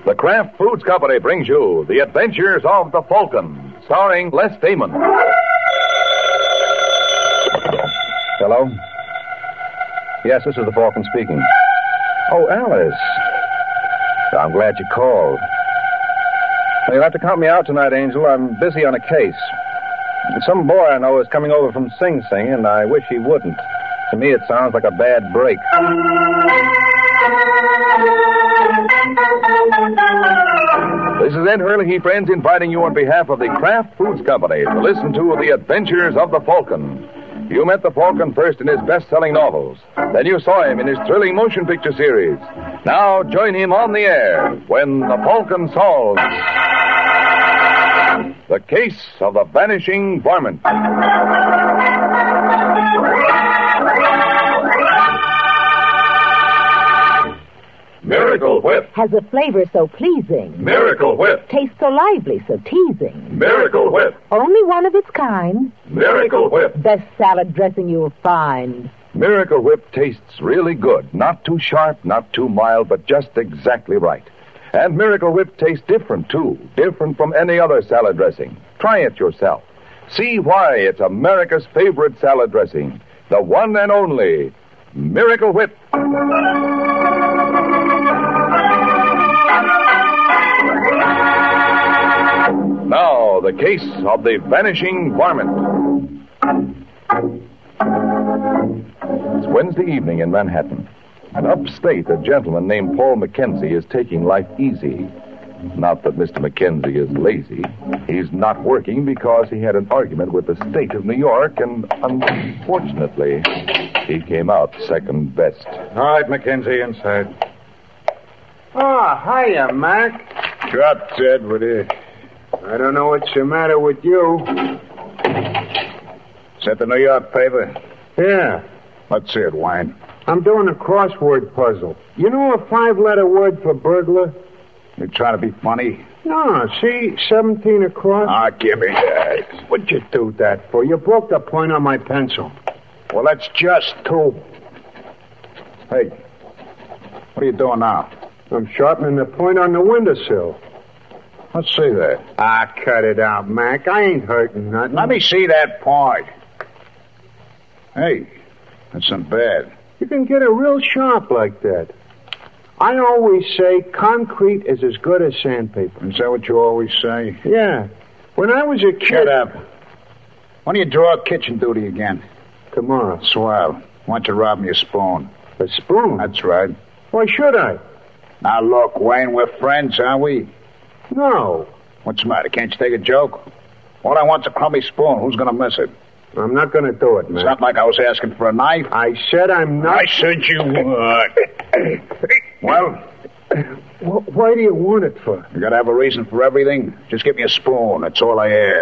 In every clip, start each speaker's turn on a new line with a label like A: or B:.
A: The Kraft Foods Company brings you The Adventures of the Falcon, starring Les Damon. Hello? Yes, this is the Falcon speaking. Oh, Alice. I'm glad you called. You'll have to count me out tonight, Angel. I'm busy on a case. Some boy I know is coming over from Sing Sing, and I wish he wouldn't. To me, it sounds like a bad break. This is Ed Hurley, friends, inviting you on behalf of the Kraft Foods Company to listen to The Adventures of the Falcon. You met the Falcon first in his best-selling novels. Then you saw him in his thrilling motion picture series. Now join him on the air when the Falcon solves the case of the vanishing varmint. Miracle Whip.
B: Has a flavor so pleasing.
A: Miracle Whip.
B: Tastes so lively, so teasing.
A: Miracle Whip.
B: Only one of its kind.
A: Miracle Whip.
B: Best salad dressing you'll find.
A: Miracle Whip tastes really good. Not too sharp, not too mild, but just exactly right. And Miracle Whip tastes different, too. Different from any other salad dressing. Try it yourself. See why it's America's favorite salad dressing. The one and only Miracle Whip. Now, the case of the vanishing varmint. It's Wednesday evening in Manhattan. And upstate, a gentleman named Paul Mackenzie is taking life easy. Not that Mr. Mackenzie is lazy. He's not working because he had an argument with the state of New York, and unfortunately, he came out second best.
C: All right, Mackenzie, inside.
D: Oh, hiya, Mac.
C: Drop dead with it.
D: I don't know what's the matter with you.
C: Is that the New York paper?
D: Yeah,
C: Let's see it, Wayne.
D: I'm doing a crossword puzzle. You know a 5-letter word for burglar?
C: You trying to be funny?
D: No, see, 17 across.
C: Ah, give me that.
D: What'd you do that for? You broke the point on my pencil.
C: Well, that's just 2. Hey, what are you doing now?
D: I'm sharpening the point on the windowsill.
C: Let's see that.
D: Ah, cut it out, Mac. I ain't hurting nothing.
C: Let me see that point. Hey, that's not bad.
D: You can get it real sharp like that. I always say concrete is as good as sandpaper.
C: Is that what you always say?
D: Yeah. When I was a kid...
C: Shut up. When do you draw kitchen duty again?
D: Tomorrow.
C: Swell. Why don't you rob me a spoon?
D: A spoon?
C: That's right.
D: Why should I?
C: Now, look, Wayne, we're friends, aren't we?
D: No.
C: What's the matter? Can't you take a joke? All I want's a crummy spoon. Who's going to miss it?
D: I'm not going to do it, man.
C: It's not like I was asking for a knife.
D: I said I'm not...
C: I said you would. Well?
D: Why do you want it for?
C: You got to have a reason for everything. Just give me a spoon. That's all I ask.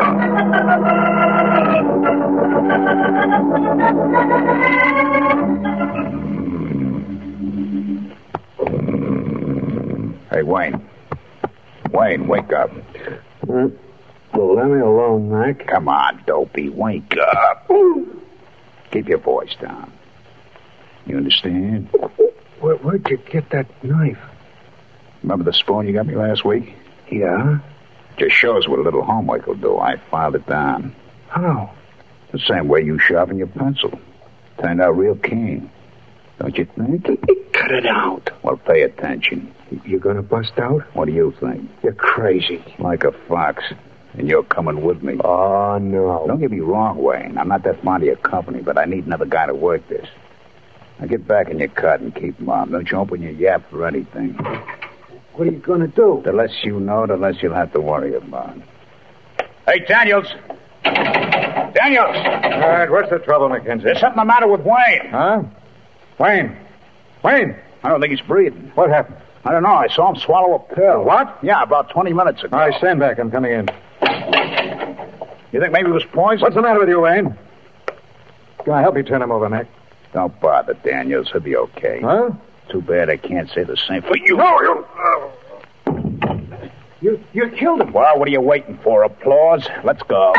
C: Hey, Wayne. Wayne, wake up.
D: Well, let me alone, Mac.
C: Come on, dopey. Wake up. Keep your voice down. You understand?
D: Where'd you get that knife?
C: Remember the spoon you got me last week?
D: Yeah?
C: Just shows what a little homework will do. I filed it down.
D: How?
C: The same way you sharpen your pencil. Turned out real keen. Don't you think?
D: Cut it out.
C: Well, pay attention.
D: You gonna bust out?
C: What do you think?
D: You're crazy.
C: Like a fox. And you're coming with me.
D: Oh, no.
C: Don't get me wrong, Wayne. I'm not that fond of your company, but I need another guy to work this. Now get back in your cut and keep mum. Don't you open your yap for anything.
D: What are you gonna do?
C: The less you know, the less you'll have to worry about. Hey, Daniels! Daniels!
E: All right, what's the trouble, Mackenzie?
C: There's something the matter with Wayne.
E: Huh? Wayne! Wayne!
C: I don't think he's breathing.
E: What happened?
C: I don't know. I saw him swallow a pill.
E: What?
C: Yeah, about 20 minutes ago.
E: All right, stand back. I'm coming in.
C: You think maybe it was poison?
E: What's the matter with you, Wayne? Can I help you turn him over, Mac?
C: Don't bother, Daniels. He'll be okay.
E: Huh?
C: Too bad I can't say the same for you.
D: You killed him.
C: Well, what are you waiting for? Applause? Let's go.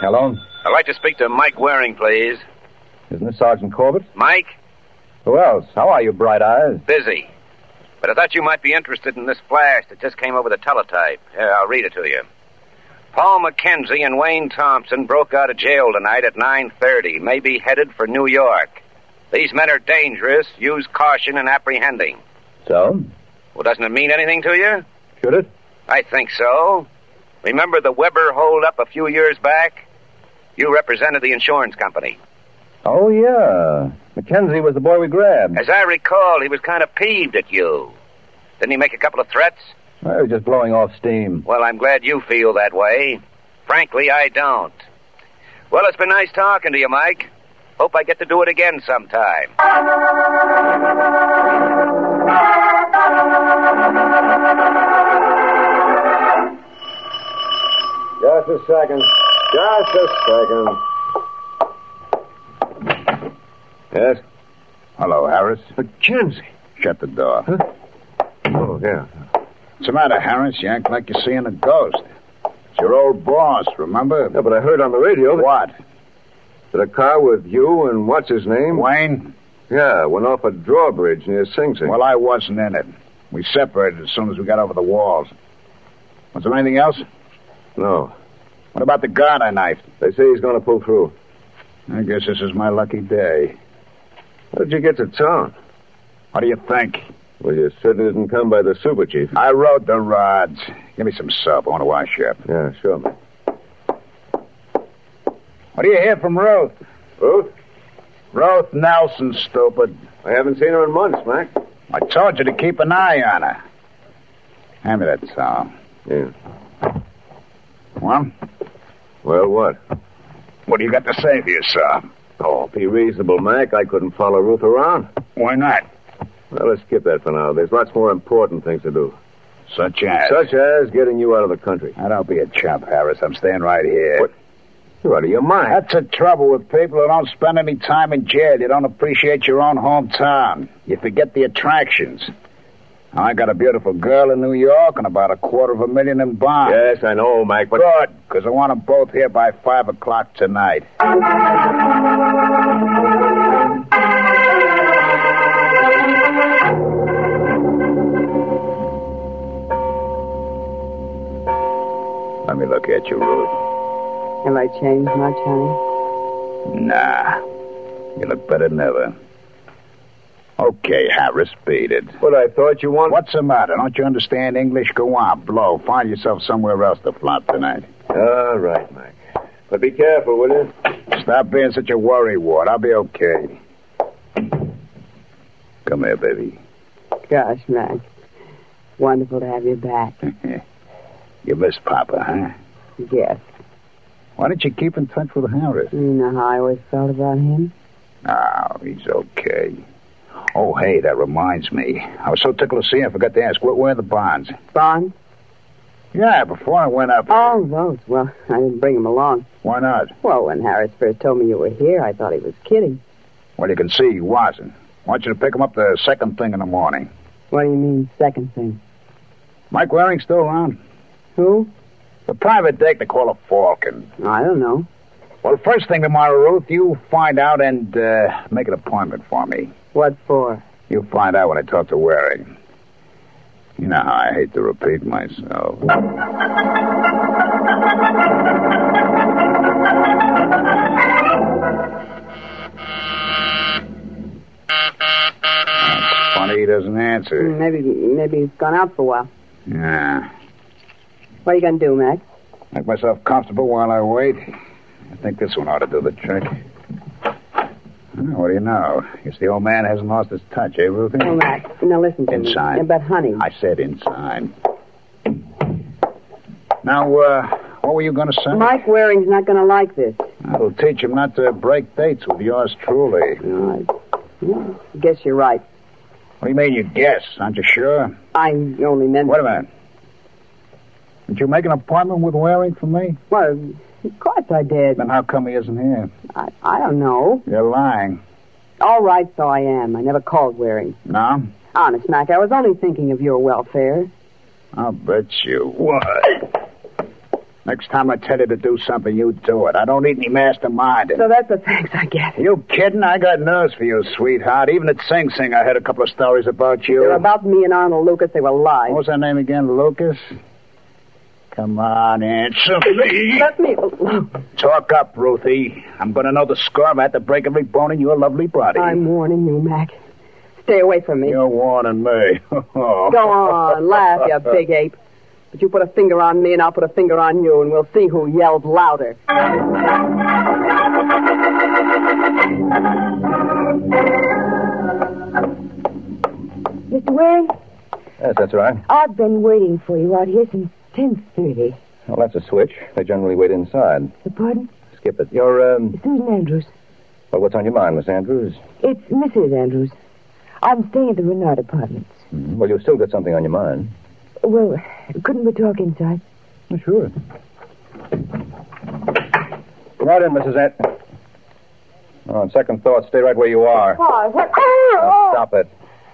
A: Hello?
F: I'd like to speak to Mike Waring, please.
A: Isn't this Sergeant Corbett?
F: Mike?
A: Who else? How are you, Bright Eyes?
F: Busy. But I thought you might be interested in this flash that just came over the teletype. Here, I'll read it to you. Paul McKenzie and Wayne Thompson broke out of jail tonight at 9:30, may be headed for New York. These men are dangerous. Use caution in apprehending.
A: So?
F: Well, doesn't it mean anything to you?
A: Should it?
F: I think so. Remember the Weber hold-up a few years back? You represented the insurance company.
A: Oh, yeah. Mackenzie was the boy we grabbed.
F: As I recall, he was kind of peeved at you. Didn't he make a couple of threats?
A: I was just blowing off steam.
F: Well, I'm glad you feel that way. Frankly, I don't. Well, it's been nice talking to you, Mike. Hope I get to do it again sometime.
D: Just a second.
A: Yes?
C: Hello, Harris.
D: Mackenzie.
C: Shut the door.
D: Huh? Oh, yeah.
C: What's the matter, Harris? You act like you're seeing a ghost. It's your old boss, remember?
D: Yeah, but I heard on the radio
C: What?
D: that a car with you and what's his name?
C: Wayne?
D: Yeah, went off a drawbridge near Sing Sing.
C: Well, I wasn't in it. We separated as soon as we got over the walls. Was there anything else?
D: No.
C: What about the guard I knifed?
D: They say he's going to pull through.
C: I guess this is my lucky day.
D: How did you get to town?
C: What do you think?
D: Well, you certainly didn't come by the super chief.
C: I rode the rods. Give me some soap. I want to wash up.
D: Yeah, sure, man.
C: What do you hear from Ruth?
D: Ruth?
C: Ruth Nelson, stupid.
D: I haven't seen her in months, Mac.
C: I told you to keep an eye on her. Hand me that towel.
D: Yeah.
C: Well?
D: Well, what?
C: What do you got to say for yourself?
D: Oh, be reasonable, Mac. I couldn't follow Ruth around.
C: Why not?
D: Well, let's skip that for now. There's lots more important things to do.
C: Such as?
D: Such as getting you out of the country.
C: Now, don't be a chump, Harris. I'm staying right here.
D: What? You're out of your mind.
C: That's the trouble with people who don't spend any time in jail. You don't appreciate your own hometown. You forget the attractions. I got a beautiful girl in New York and about $250,000 in bonds.
D: Yes, I know, Mac, but...
C: Good, because I want them both here by 5 o'clock tonight. Let me look at you, Ruth.
G: Have I changed much, honey?
C: Nah. You look better than ever. Okay, Harris, beat it.
D: But I thought you wanted...
C: What's the matter? Don't you understand English? Go on, blow. Find yourself somewhere else to flop tonight.
D: All right, Mac. But be careful, will you?
C: Stop being such a worrywart. I'll be okay. Come here, baby.
G: Gosh, Mac. Wonderful to have you back.
C: You miss Papa, huh?
G: Yes.
C: Why don't you keep in touch with Harris?
G: You know how I always felt about him?
C: Oh, he's okay. Oh, hey, that reminds me. I was so tickled to see him, I forgot to ask, where are the bonds?
G: Bonds?
C: Yeah, before I went up.
G: Oh, those. Well, I didn't bring him along.
C: Why not?
G: Well, when Harris first told me you were here, I thought he was kidding.
C: Well, you can see he wasn't. I want you to pick him up the second thing in the morning.
G: What do you mean, second thing?
C: Mike Waring still around?
G: Who?
C: The private deck they call a Falcon.
G: I don't know.
C: Well, first thing tomorrow, Ruth, you find out and make an appointment for me.
G: What for?
C: You'll find out when I talk to Waring. You know how I hate to repeat myself. That's funny he doesn't answer.
G: Maybe he's gone out for a while.
C: Yeah.
G: What are you going to do, Mac?
C: Make myself comfortable while I wait. I think this one ought to do the trick. What do you know? Guess the old man hasn't lost his touch, eh, Ruthie?
G: Oh, Mac, now listen to me.
C: Inside.
G: Yeah, but, honey...
C: I said inside. Now, what were you going to say?
G: Mike Waring's not going to like this.
C: That'll teach him not to break dates with yours truly.
G: I guess you're right.
C: What do you mean you guess? Aren't you sure?
G: I only meant...
C: Wait a minute. Did you make an appointment with Waring for me?
G: Well, of course I did.
C: Then how come he isn't here?
G: I don't know.
C: You're lying.
G: All right, so I am. I never called Waring.
C: No?
G: Honest, Mac, I was only thinking of your welfare.
C: I'll bet you would. Next time I tell you to do something, you do it. I don't need any masterminding.
G: So that's the thanks I get.
C: You kidding? I got news for you, sweetheart. Even at Sing Sing, I heard a couple of stories about you.
G: They were about me and Arnold Lucas. They were lies.
C: What was her name again, Lucas? Come on, answer me.
G: Let me alone.
C: Talk up, Ruthie. I'm going to know the score. I had to break every bone in your lovely body.
G: I'm warning you, Mac. Stay away from me.
C: You're warning me.
G: Go on, laugh, you big ape. But you put a finger on me and I'll put a finger on you, and we'll see who yells louder.
B: Mr. Waring,
A: Yes, that's right.
B: I've been waiting for you out here since 10:30.
A: Well, that's a switch. They generally wait inside.
B: Pardon?
A: Skip it. You're,
B: Susan Andrews.
A: Well, what's on your mind, Miss Andrews?
B: It's Mrs. Andrews. I'm staying at the Renard Apartments.
A: Well, you've still got something on your mind.
B: Well, couldn't we talk inside?
A: Oh, sure. Right in, Mrs. Andrews. Oh, on second thought, stay right where you are.
B: Why? What?
A: Now, stop it.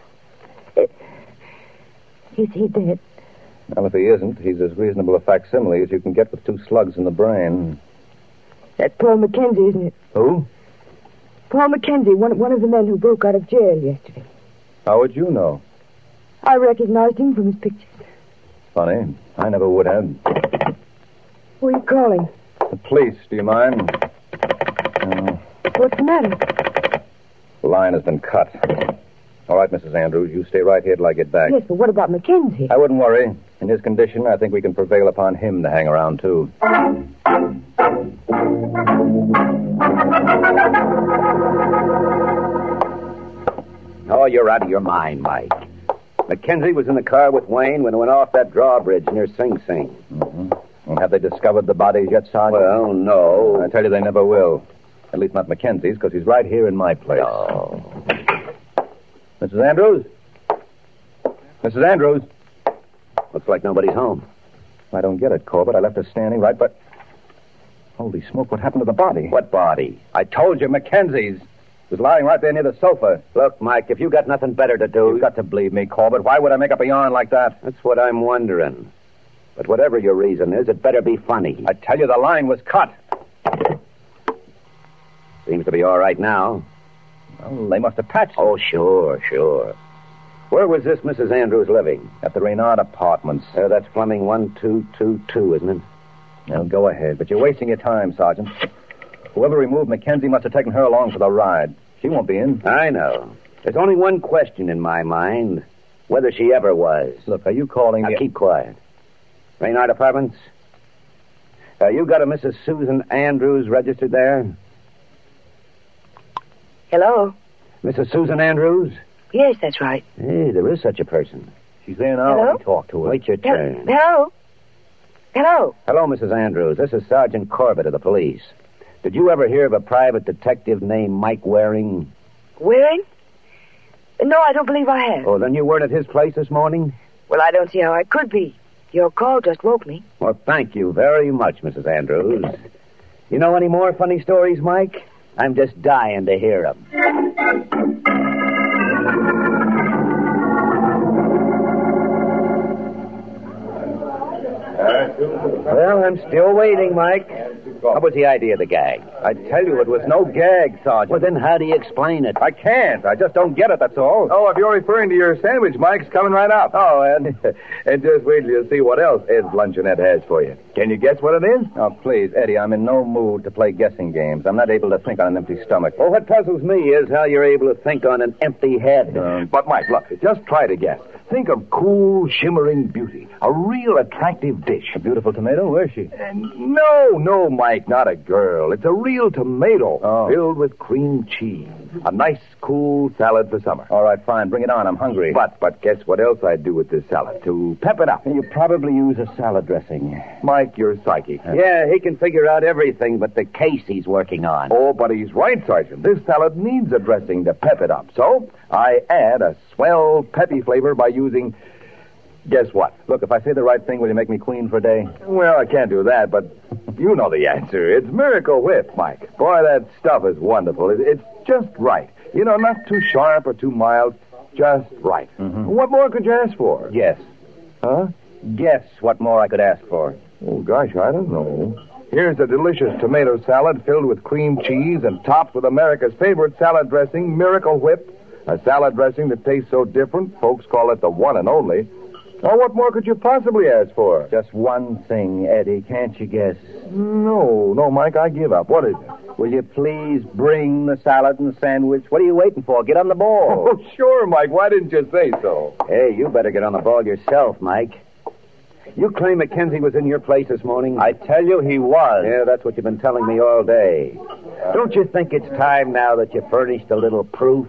B: Is he dead?
A: Well, if he isn't, he's as reasonable a facsimile as you can get with 2 slugs in the brain.
B: That's Paul Mackenzie, isn't it?
A: Who?
B: Paul Mackenzie, one of the men who broke out of jail yesterday.
A: How would you know?
B: I recognized him from his pictures.
A: Funny. I never would have.
B: Who are you calling?
A: The police, do you mind?
B: What's the matter?
A: The line has been cut. All right, Mrs. Andrews, you stay right here till I get back.
B: Yes, but what about Mackenzie?
A: I wouldn't worry. In his condition, I think we can prevail upon him to hang around, too.
F: Oh, you're out of your mind, Mike. Mackenzie was in the car with Wayne when he went off that drawbridge near Sing Sing.
A: Mm-hmm. And have they discovered the bodies yet, Sergeant?
F: Well, no.
A: I tell you, they never will. At least not Mackenzie's, because he's right here in my place.
F: Oh.
A: Mrs. Andrews? Mrs. Andrews?
F: Looks like nobody's home.
A: I don't get it, Corbett. I left her standing right, but... Holy smoke, what happened to the body?
F: What body?
A: I told you, Mackenzie's. It was lying right there near the sofa.
F: Look, Mike, if you got nothing better to do...
A: You've got to believe me, Corbett. Why would I make up a yarn like that?
F: That's what I'm wondering. But whatever your reason is, it better be funny.
A: I tell you, the line was cut.
F: Seems to be all right now.
A: Well, they must have patched it.
F: Oh, sure. Where was this Mrs. Andrews living?
A: At the Reynard Apartments.
F: That's Fleming 1222, isn't it?
A: Now, go ahead. But you're wasting your time, Sergeant. Whoever removed Mackenzie must have taken her along for the ride. She won't be in.
F: I know. There's only one question in my mind. Whether she ever was.
A: Look, are you calling me...
F: Now, keep quiet. Reynard Apartments? You got a Mrs. Susan Andrews registered there?
H: Hello?
F: Mrs. Susan Andrews?
H: Yes, that's right.
F: Hey, there is such a person.
A: She's there now.
H: Hello?
A: Let me talk to her.
F: Wait your turn.
H: Hello? Hello?
F: Hello, Mrs. Andrews. This is Sergeant Corbett of the police. Did you ever hear of a private detective named Mike Waring?
H: Waring? No, I don't believe I have.
F: Oh, then you weren't at his place this morning?
H: Well, I don't see how I could be. Your call just woke me.
F: Well, thank you very much, Mrs. Andrews. You know any more funny stories, Mike? I'm just dying to hear them. Well, I'm still waiting, Mike. What was the idea of the gag?
A: I tell you, it was no gag, Sergeant.
F: Well, then how do you explain it?
A: I can't. I just don't get it, that's all.
E: Oh, if you're referring to your sandwich, Mike, it's coming right up. Oh, and just wait till you see what else Ed's Luncheonette has for you. Can you guess what it is?
A: Oh, please, Eddie, I'm in no mood to play guessing games. I'm not able to think on an empty stomach.
F: Well, what puzzles me is how you're able to think on an empty head.
E: But, Mike, look, just try to guess. Think of cool, shimmering beauty. A real attractive dish.
A: A beautiful tomato? Where is she?
E: No, Mike, not a girl. It's a real tomato filled with cream cheese. A nice, cool salad for summer.
A: All right, fine. Bring it on. I'm hungry.
E: But guess what else I'd do with this salad? To pep it up.
A: You probably use a salad dressing.
E: Mike, you're psychic.
F: Yeah, he can figure out everything but the case he's working on.
E: Oh, but he's right, Sergeant. This salad needs a dressing to pep it up. So I add a swell, peppy flavor by using... Guess what?
A: Look, if I say the right thing, will you make me queen for a day?
E: Well, I can't do that, but you know the answer. It's Miracle Whip, Mike. Boy, that stuff is wonderful. It's just right. You know, not too sharp or too mild. Just right.
A: Mm-hmm.
E: What more could you ask for?
A: Yes.
E: Huh?
A: Guess what more I could ask for.
E: Oh, gosh, I don't know. Here's a delicious tomato salad filled with cream cheese and topped with America's favorite salad dressing, Miracle Whip. A salad dressing that tastes so different, folks call it the one and only. Now, what more could you possibly ask for?
I: Just one thing, Eddie. Can't you guess?
E: No, Mike, I give up. What is it?
I: Will you please bring the salad and sandwich? What are you waiting for? Get on the ball.
E: Oh, sure, Mike. Why didn't you say so?
I: Hey, you better get on the ball yourself, Mike. You claim Mackenzie was in your place this morning? I tell you he was. Yeah, that's what you've been telling me all day. Don't you think it's time now that you furnished a little proof?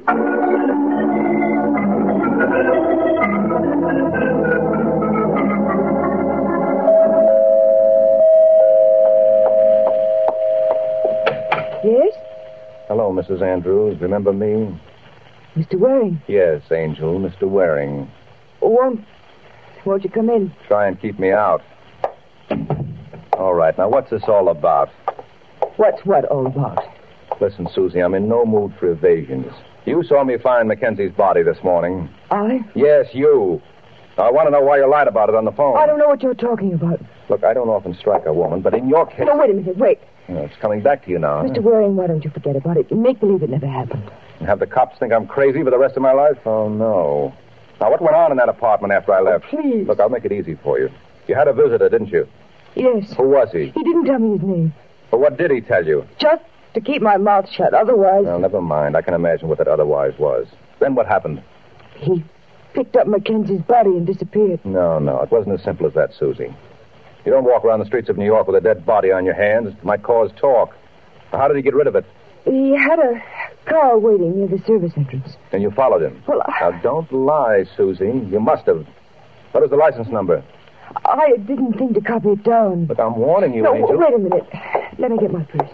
B: Yes?
E: Hello, Mrs. Andrews. Remember me?
B: Mr. Waring.
E: Yes, Angel, Mr. Waring.
B: Won't you come in?
E: Try and keep me out. All right, now what's this all about?
B: What's what all about?
E: Listen, Susie, I'm in no mood for evasions. You saw me find Mackenzie's body this morning.
B: I?
E: Yes, you. I want to know why you lied about it on the phone.
B: I don't know what you're talking about.
E: Look, I don't often strike a woman, but in your case...
B: No, wait a minute, wait.
E: It's coming back to you now.
B: Mr. Waring, why don't you forget about it? Make believe it never happened.
E: And have the cops think I'm crazy for the rest of my life? Oh, no. Now, what went on in that apartment after I left?
B: Please.
E: Look, I'll make it easy for you. You had a visitor, didn't you?
B: Yes.
E: Who was he?
B: He didn't tell me his name.
E: Well, what did he tell you?
B: Just to keep my mouth shut, otherwise...
E: Well, never mind. I can imagine what that otherwise was. Then what happened?
B: He picked up Mackenzie's body and disappeared.
E: No, it wasn't as simple as that, Susie. You don't walk around the streets of New York with a dead body on your hands. It might cause talk. How did he get rid of it?
B: He had a car waiting near the service entrance.
E: And you followed him?
B: Well,
E: Now, don't lie, Susie. You must have. What is the license number?
B: I didn't think to copy it down.
E: But I'm warning you,
B: No,
E: Angel.
B: wait a minute. Let me get my purse.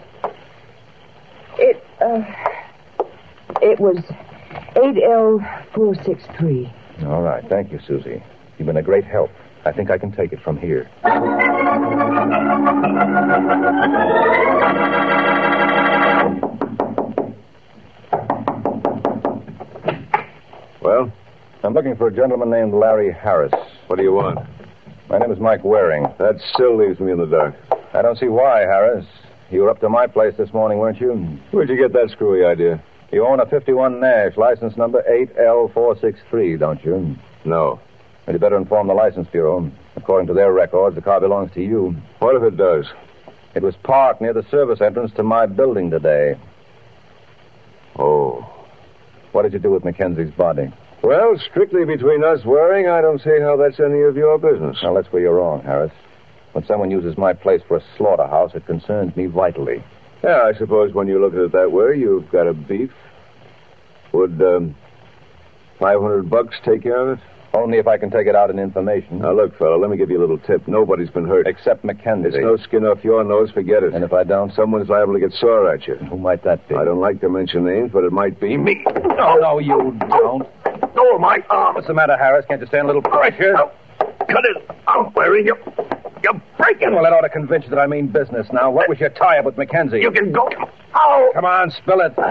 B: It was 8L463.
E: All right. Thank you, Susie. You've been a great help. I think I can take it from here.
A: Well?
E: I'm looking for a gentleman named Larry Harris.
A: What do you want?
E: My name is Mike Waring.
A: That still leaves me in the dark.
E: I don't see why, Harris. You were up to my place this morning, weren't you?
A: Where'd you get that screwy idea?
E: You own a 51 Nash, license number 8L463, don't you?
A: No.
E: Well, you better inform the License Bureau. According to their records, the car belongs to you.
A: What if it does?
E: It was parked near the service entrance to my building today.
A: Oh.
E: What did you do with Mackenzie's body?
A: Well, strictly between us, Waring, I don't see how that's any of your business.
E: Now, that's where you're wrong, Harris. When someone uses my place for a slaughterhouse, it concerns me vitally.
A: Yeah, I suppose when you look at it that way, you've got a beef. Would, $500 take care of it?
E: Only if I can take it out in information.
A: Now, look, fella, let me give you a little tip. Nobody's been hurt.
E: Except Mackenzie.
A: There's no skin off your nose, forget it.
E: And if I don't?
A: Someone's liable to get sore at you.
E: Who might that be?
A: I don't like to mention names, but it might be me.
E: No, you don't.
A: Oh, my arm.
E: What's the matter, Harris? Can't you stand a little pressure?
A: Oh, cut it. I'm wearing you. You're breaking.
E: Well, that ought to convince you that I mean business now. What was your tie-up with Mackenzie?
A: You can go. Oh.
E: Come on, spill it.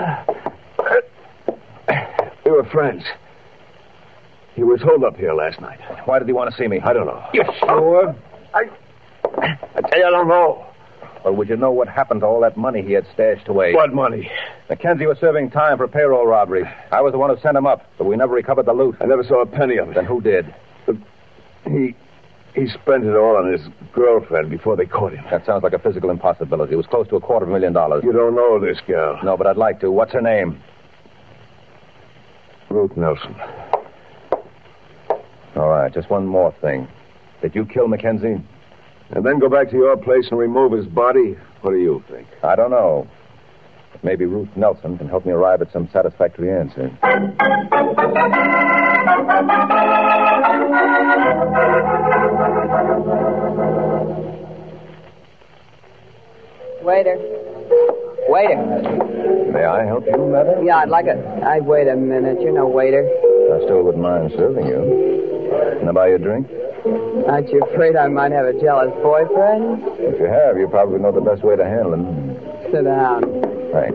A: We were friends. He was holed up here last night.
E: Why did he want to see me?
A: I don't know.
E: You sure?
A: I tell you, I don't know.
E: Well, would you know what happened to all that money he had stashed away?
A: What money?
E: Mackenzie was serving time for payroll robbery. I was the one who sent him up, but we never recovered the loot.
A: I never saw a penny of it.
E: Then who did?
A: He spent it all on his girlfriend before they caught him.
E: That sounds like a physical impossibility. It was close to $250,000.
A: You don't know this girl.
E: No, but I'd like to. What's her name?
A: Ruth Nelson.
E: All right, just one more thing. Did you kill Mackenzie?
A: And then go back to your place and remove his body? What do you think?
E: I don't know. But maybe Ruth Nelson can help me arrive at some satisfactory answer.
G: Waiter.
E: May I help you, madam?
G: Yeah, I'd like it. Wait a minute. You're no waiter.
E: I still wouldn't mind serving you. Can I buy you a drink?
G: Aren't you afraid I might have a jealous boyfriend?
E: If you have, you probably know the best way to handle him.
G: Sit down.
E: Thanks.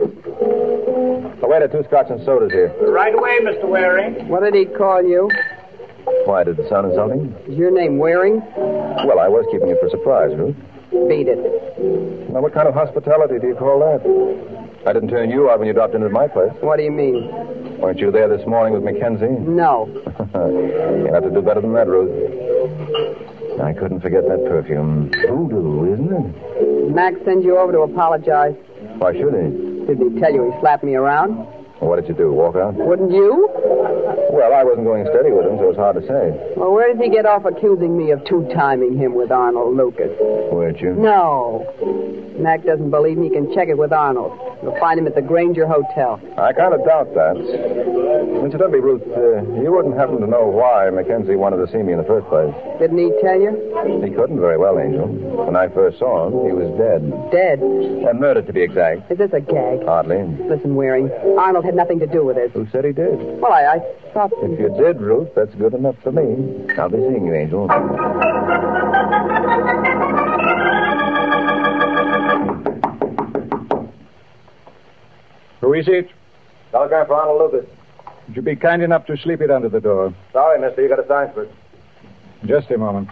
E: Oh, waiter, 2 scotch and sodas here.
J: Right away, Mr. Waring.
G: What did he call you?
A: Why, did it sound insulting?
G: Is your name Waring?
A: Well, I was keeping it for surprise, Ruth.
G: Beat it.
A: Now, what kind of hospitality do you call that? I didn't turn you out when you dropped into my place.
G: What do you mean?
A: Weren't you there this morning with Mackenzie?
G: No.
A: You'll have to do better than that, Ruth. I couldn't forget that perfume. Voodoo, isn't it?
G: Mac sends you over to apologize.
A: Why should he?
G: Didn't he tell you he slapped me around?
A: What did you do, walk out?
G: Wouldn't you?
A: Well, I wasn't going steady with him, so it's hard to say.
G: Well, where did he get off accusing me of two-timing him with Arnold Lucas?
A: Weren't you?
G: No. Mac doesn't believe me. He can check it with Arnold. You'll find him at the Granger Hotel.
A: I kind of doubt that. Incidentally, Ruth, you wouldn't happen to know why Mackenzie wanted to see me in the first place.
G: Didn't he tell you?
A: He couldn't very well, Angel. When I first saw him, he was dead.
G: Dead?
A: Murdered, to be exact.
G: Is this a gag?
A: Hardly.
G: Listen, Waring, Arnold had nothing to do with it.
A: Who said he did?
G: Well, I thought...
A: If you did, Ruth, that's good enough for me. I'll be seeing you, Angel.
J: Who is it?
A: Telegram for Arnold Lucas.
J: Would you be kind enough to slip it under the door?
A: Sorry, mister. You got to sign for it.
J: Just a moment.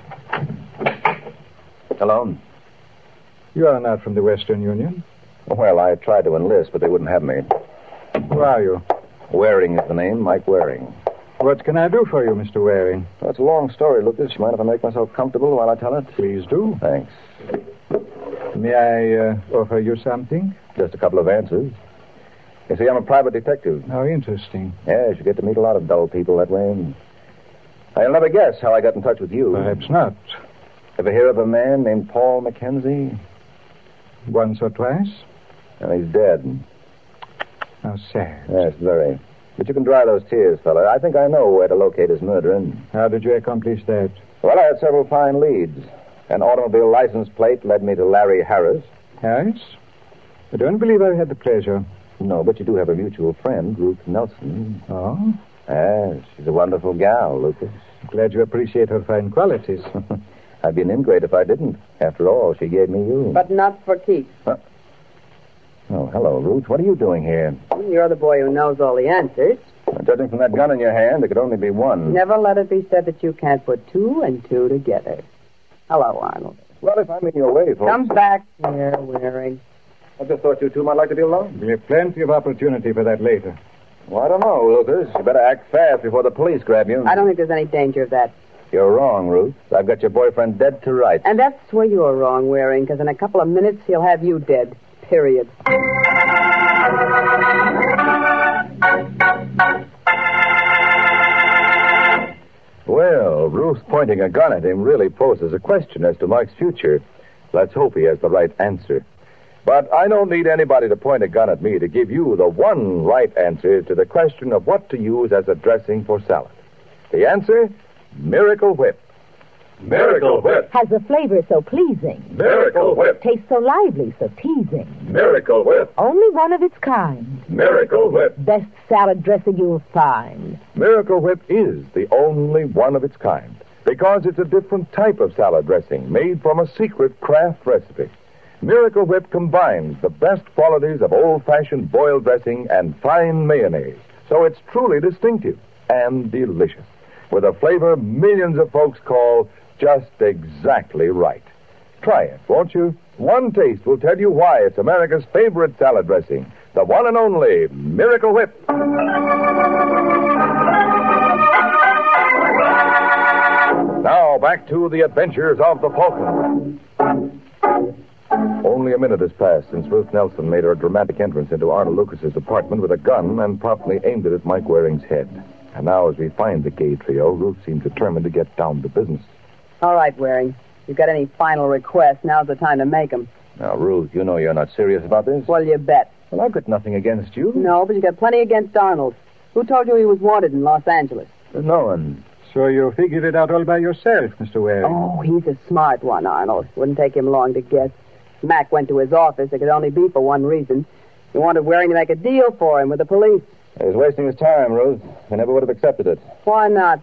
A: Hello?
J: You are not from the Western Union?
A: Well, I tried to enlist, but they wouldn't have me.
J: Who are you?
A: Waring is the name, Mike Waring.
J: What can I do for you, Mr. Waring?
A: That's a long story, Lucas. You mind if I make myself comfortable while I tell it?
J: Please do.
A: Thanks.
J: May I offer you something?
A: Just a couple of answers. You see, I'm a private detective.
J: How interesting.
A: Yes, you get to meet a lot of dull people that way. I'll never guess how I got in touch with you.
J: Perhaps not.
A: Ever hear of a man named Paul Mackenzie?
J: Once or twice?
A: Well, he's dead.
J: How sad.
A: Yes, very. But you can dry those tears, fella. I think I know where to locate his murderer.
J: How did you accomplish that?
A: Well, I had several fine leads. An automobile license plate led me to Larry Harris.
J: Harris? I don't believe I had the pleasure.
A: No, but you do have a mutual friend, Ruth Nelson.
J: Oh?
A: Yes, she's a wonderful gal, Lucas.
J: Glad you appreciate her fine qualities.
A: I'd be an ingrate if I didn't. After all, she gave me you.
G: But not for keeps.
A: Oh, hello, Ruth. What are you doing here?
G: You're the boy who knows all the answers.
A: Judging from that gun in your hand, there could only be one.
G: Never let it be said that you can't put two and two together. Hello, Arnold.
A: Well, if I'm in your way, folks.
G: Come back here, Waring.
A: I just thought you two might like to be alone.
J: We'll have plenty of opportunity for that later.
A: Well, I don't know, Lucas. You better act fast before the police grab you.
G: I don't think there's any danger of that.
A: You're wrong, Ruth. I've got your boyfriend dead to rights.
G: And that's where you're wrong, Waring, because in a couple of minutes he'll have you dead. Period.
A: Well, Ruth pointing a gun at him really poses a question as to Mike's future. Let's hope he has the right answer. But I don't need anybody to point a gun at me to give you the one right answer to the question of what to use as a dressing for salad. The answer? Miracle Whip. Miracle Whip.
K: Has a flavor so pleasing.
A: Miracle Whip.
K: Tastes so lively, so teasing.
A: Miracle Whip.
K: Only one of its kind.
A: Miracle Whip.
K: Best salad dressing you'll find.
A: Miracle Whip is the only one of its kind because it's a different type of salad dressing made from a secret craft recipe. Miracle Whip combines the best qualities of old-fashioned boiled dressing and fine mayonnaise, so it's truly distinctive and delicious, with a flavor millions of folks call just exactly right. Try it, won't you? One taste will tell you why it's America's favorite salad dressing, the one and only Miracle Whip. Now, back to the adventures of the Falcon. Only a minute has passed since Ruth Nelson made her dramatic entrance into Arnold Lucas's apartment with a gun and promptly aimed it at Mike Waring's head. And now, as we find the gay trio, Ruth seems determined to get down to business.
G: All right, Waring. If you've got any final requests, now's the time to make them.
A: Now, Ruth, you know you're not serious about this.
G: Well, you bet.
A: Well, I've got nothing against you.
G: No, but you got plenty against Arnold. Who told you he was wanted in Los Angeles?
A: No one.
J: So you figured it out all by yourself, Mr. Waring?
G: Oh, he's a smart one, Arnold. Wouldn't take him long to guess. Mac went to his office. It could only be for one reason. He wanted Waring to make a deal for him with the police.
A: He's wasting his time, Ruth. He never would have accepted it.
G: Why not?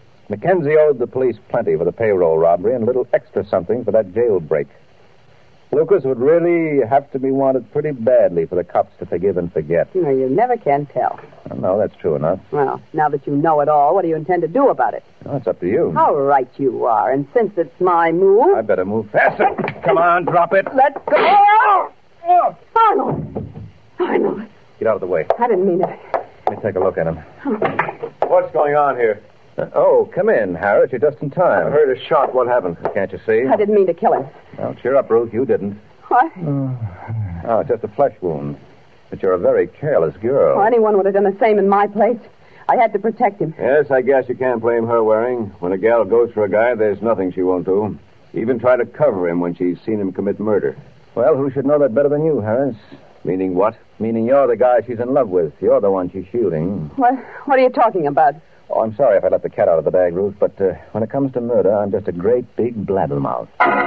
A: Mackenzie owed the police plenty for the payroll robbery and a little extra something for that jailbreak.
I: Lucas would really have to be wanted pretty badly for the cops to forgive and forget.
G: You never can tell.
I: No, that's true enough.
G: Well, now that you know it all, what do you intend to do about it?
I: Well, it's up to you.
G: How right you are. And since it's my move...
I: I better move faster. Come on, drop it.
G: Let go. Oh, Arnold.
I: Get out of the way.
G: I didn't mean it.
I: Let me take a look at him.
D: What's going on here?
I: Come in, Harris. You're just in time.
D: I heard a shot. What happened?
I: Can't you see?
G: I didn't mean to kill him.
I: Well, cheer up, Ruth. You didn't.
G: What?
I: Oh, it's just a flesh wound. But you're a very careless girl.
G: Well, anyone would have done the same in my place. I had to protect him.
D: Yes, I guess you can't blame her, Waring. When a gal goes for a guy, there's nothing she won't do. Even try to cover him when she's seen him commit murder.
I: Well, who should know that better than you, Harris?
D: Meaning what?
I: Meaning you're the guy she's in love with. You're the one she's shooting.
G: What are you talking about?
I: Oh, I'm sorry if I let the cat out of the bag, Ruth, but when it comes to murder, I'm just a great big blabbermouth.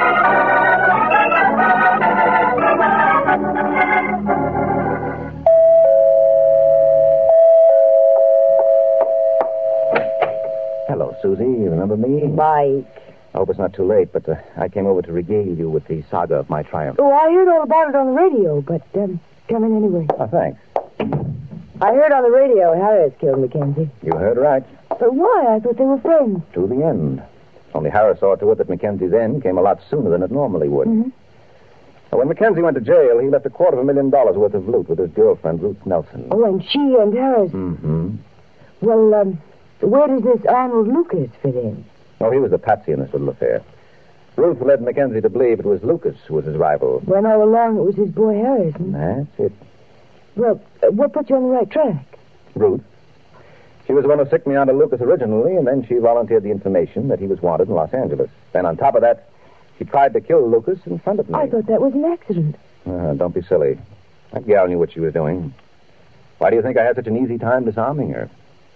I: Hello, Susie. You remember me?
K: Mike.
I: I hope it's not too late, but I came over to regale you with the saga of my triumph.
B: Oh, I heard all about it on the radio, but come in anyway.
I: Oh, thanks.
B: I heard on the radio Harris killed Mackenzie.
I: You heard right.
B: But why? I thought they were friends.
I: To the end. Only Harris saw to it that Mackenzie's end came a lot sooner than it normally would.
B: Mm-hmm.
I: Now, when Mackenzie went to jail, he left $250,000 worth of loot with his girlfriend, Ruth Nelson.
B: Oh, and she and Harris.
I: Mm-hmm.
B: Well, where does this Arnold Lucas fit in?
I: Oh, he was a patsy in this little affair. Ruth led Mackenzie to believe it was Lucas who was his rival.
B: When all along it was his boy Harris.
I: That's it.
B: Well, what put you on the right track?
I: Ruth. She was the one who sicked me onto Lucas originally, and then she volunteered the information that he was wanted in Los Angeles. Then on top of that, she tried to kill Lucas in front of me.
B: I thought that was an accident.
I: Don't be silly. That gal knew what she was doing. Why do you think I had such an easy time disarming her?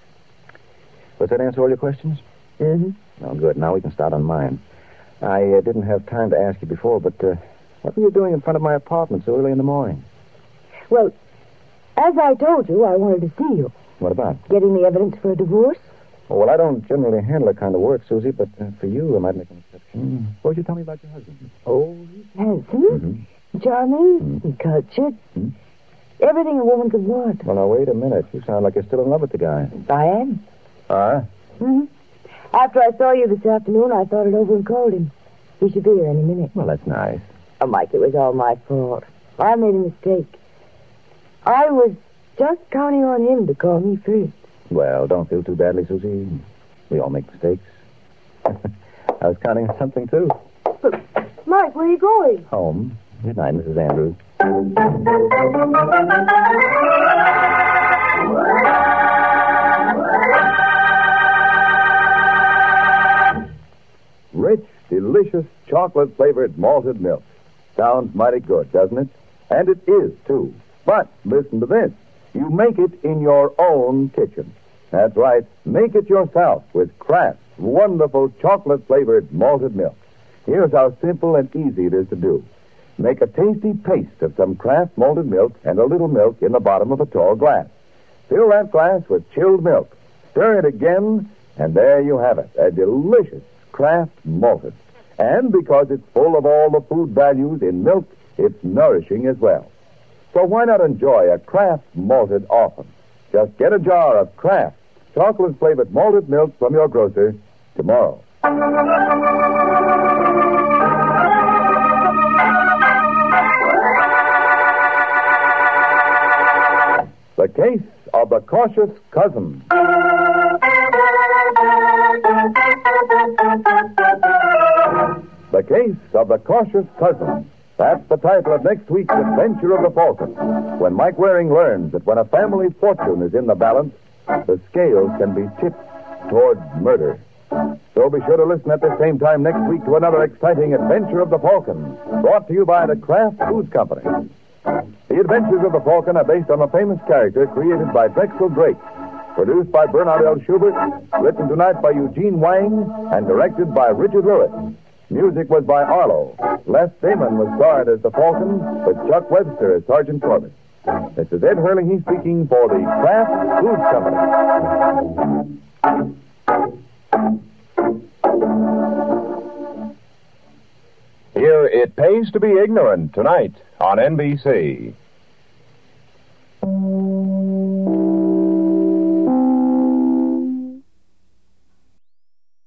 I: Does that answer all your questions?
B: Mm-hmm.
I: Oh, good. Now we can start on mine. I didn't have time to ask you before, but what were you doing in front of my apartment so early in the morning?
B: Well, as I told you, I wanted to see you.
I: What about?
B: Getting the evidence for a divorce.
I: Oh, well, I don't generally handle that kind of work, Susie, but for you, I might make an exception. What would you tell me about your husband?
B: Oh, he's handsome, charming, and cultured. Everything a woman could want.
I: Well, now, wait a minute. You sound like you're still in love with the guy.
B: I am.
I: Ah?
B: Mm-hmm. After I saw you this afternoon, I thought it over and called him. He should be here any minute.
I: Well, that's nice.
B: Oh, Mike, it was all my fault. I made a mistake. I was just counting on him to call me first.
I: Well, don't feel too badly, Susie. We all make mistakes. I was counting on something, too.
B: But, Mike, where are you going?
I: Home. Good night, Mrs. Andrews.
E: Rich, delicious, chocolate-flavored malted milk. Sounds mighty good, doesn't it? And it is, too. But listen to this. You make it in your own kitchen. That's right. Make it yourself with Kraft's wonderful chocolate-flavored malted milk. Here's how simple and easy it is to do. Make a tasty paste of some Kraft malted milk and a little milk in the bottom of a tall glass. Fill that glass with chilled milk. Stir it again, and there you have it, a delicious Kraft malted. And because it's full of all the food values in milk, it's nourishing as well. So why not enjoy a Kraft malted often? Just get a jar of Kraft chocolate-flavored malted milk from your grocer tomorrow. The Case of the Cautious Cousin. The Case of the Cautious Cousin. That's the title of next week's Adventure of the Falcon, when Mike Waring learns that when a family fortune is in the balance, the scales can be tipped toward murder. So be sure to listen at the same time next week to another exciting Adventure of the Falcon, brought to you by the Kraft Foods Company. The Adventures of the Falcon are based on a famous character created by Drexel Drake, produced by Bernard L. Schubert, written tonight by Eugene Wang, and directed by Richard Lewis. Music was by Arlo. Les Damon was starred as the Falcon, with Chuck Webster as Sergeant Corbett. This is Ed Hurley speaking for the Kraft Foods Company.
A: Here It Pays to Be Ignorant tonight on NBC.